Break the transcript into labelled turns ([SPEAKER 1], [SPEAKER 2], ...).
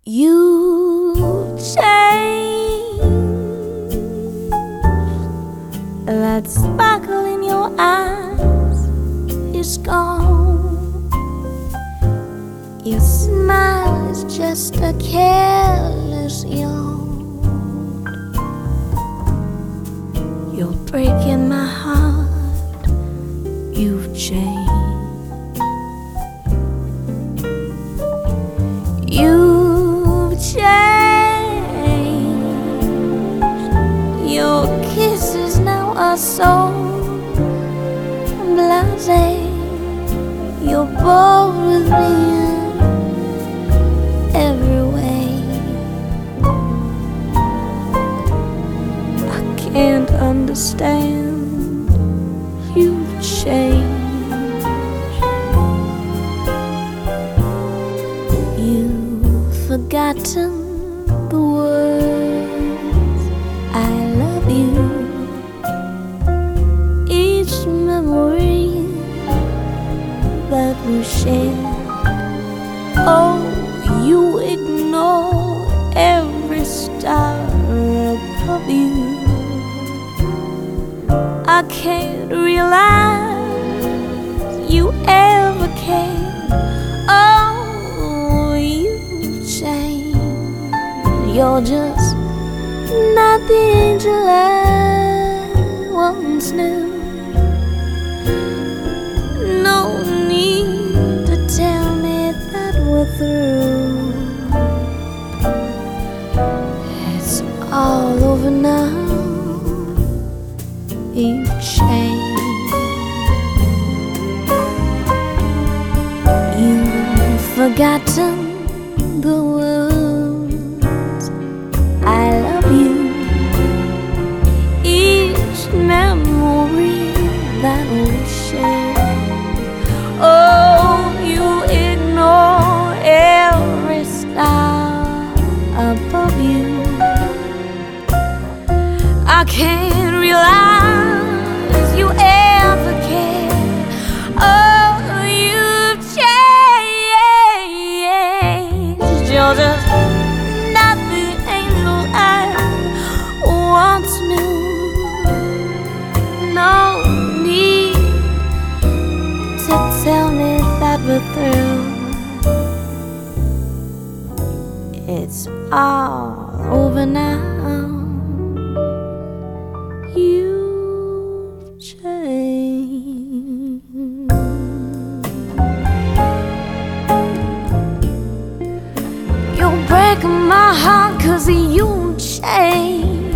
[SPEAKER 1] You changed. That sparkle in your eyes is gone. Your smile is just a careless yawn. You're breaking my heart. You've changed. You've changed. Your kisses now are so blasé. You're bold with me in every way. I can't understand. You've changed. Forgotten the words I love you. Each memory that we shared. Oh, you ignore every star above you. I can't realize you ever cared. You're just not the angel I once knew. No need to tell me that we're through. It's all over now. You've changed. You've forgotten the words I love you. Each memory that we share. Oh, you ignore every star above you. I can't realize you ever cared. Oh, you've changed. You're just once knew. No need to tell me that we're through. It's all over now. You've changed. You're breaking my heart 'cause you changed.